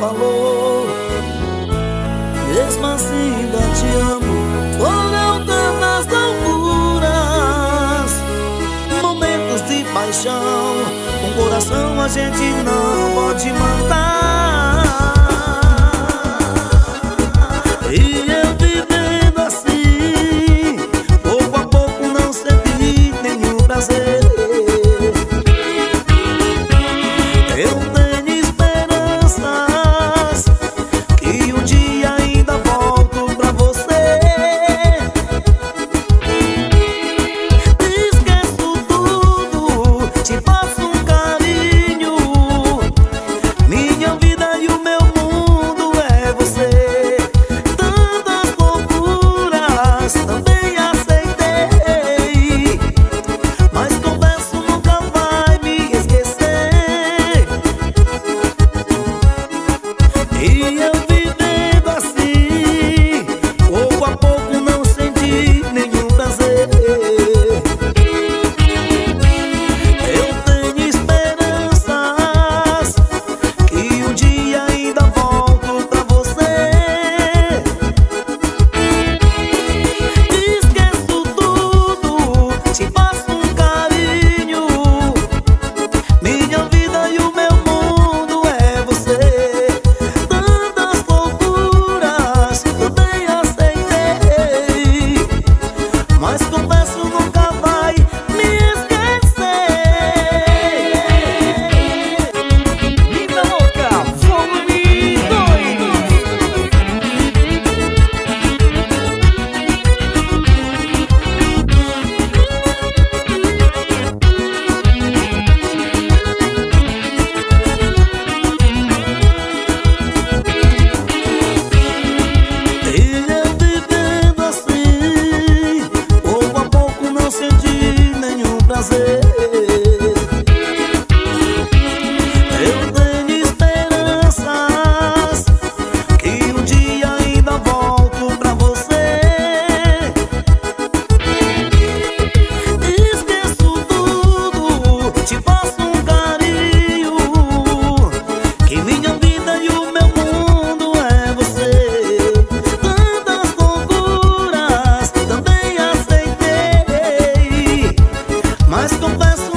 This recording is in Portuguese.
falou. Mesmo assim ainda te amo. Foram tantas loucuras, momentos de paixão. Com coração a gente não pode matar. E eu vivendo assim, pouco a pouco não senti nenhum prazer. Eu tenho esperanças que um dia ainda volto pra você. Esqueço tudo, te faço um carinho. Minha vida e o meu mundo é você. Tantas loucuras também aceitei, mas confesso nunca vai me esquecer. E eu vivendo assim, pouco a pouco não senti nenhum prazer. Eu tenho esperanças que um dia ainda volto pra você. Esqueço tudo, te faço um carinho. Minha vida e o meu mundo é você. Tantas loucuras também aceitei, mas confesso nunca vai me esquecer. Vida Louca, volume 2. E eu vivendo assim, pouco a pouco não senti nenhum prazer. Eu tenho esperanças que um dia ainda volto pra você. Esqueço tudo, te faço um carinho. Que minha vida e o meu mundo é você. Tantas loucuras também aceitei, mas confesso